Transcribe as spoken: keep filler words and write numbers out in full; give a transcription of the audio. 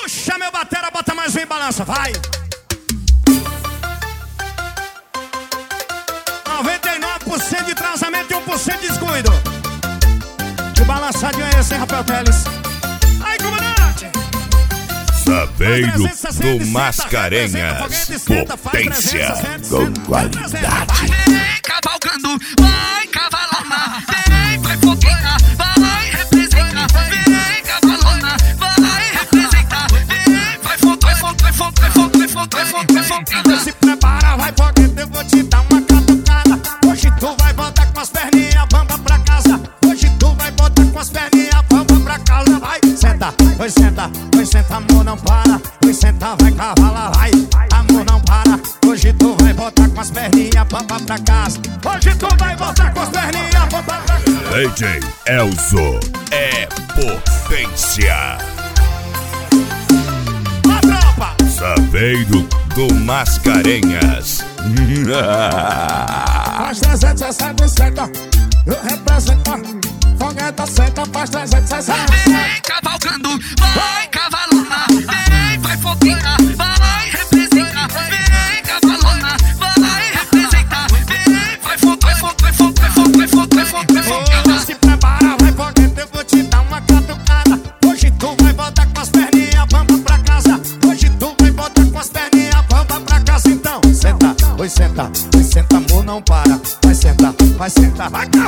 Puxa meu batera, bota mais um em balança, vai. noventa e nove por cento de transamento e um por cento de descuido. Que balançadinho é esse, hein, Rafael Teles? Aí, comandante! Saveiro do Mascarenhas, potência com qualidade. Vem cavalgando, vai cavalona, vem, vai fogueira, vai representar. Vem cavalona, vai representar. Vem, vai fogo, vai fogo, vai fogo, vai fogo, vai fogo, vai fogo, vai fogo. Se prepara, vai foguete, eu vou te dar uma catucada. Hoje tu vai voltar com as perninhas, bamba pra casa. Hoje tu vai voltar com as perninhas, bamba pra casa. Vai, senta, vai senta, vai senta, amor não para. Vai sentar, vai cavalar, vai, amor não para. Hoje tu vai voltar com as perninhas, bamba pra casa. Hoje tu vai voltar com as perninhas, bamba pra casa. D J Elzo é potência. A tropa! Saveiro do Mascarenhas. Faz trezentos e sessenta e sete, eu represento. Fogueta senta, faz trezentos e sessenta. Vem cavalgando, vai cavalona, vem, vai fogueira, vai representar. Vem cavalona, vai representar. Vem, vai fogo, vai fogo, vai fogo, vai fogo, vai fogo, vai fogo, vai fogo. Se prepara, vai foguete, eu vou te dar uma catucada. Hoje tu vai voltar com as perninhas, bamba pra casa. Hoje tu vai voltar com as perninhas, bamba pra casa. Então, senta, vai sentar, vai sentar, amor não para. Vai sentar, vai sentar, vai cá.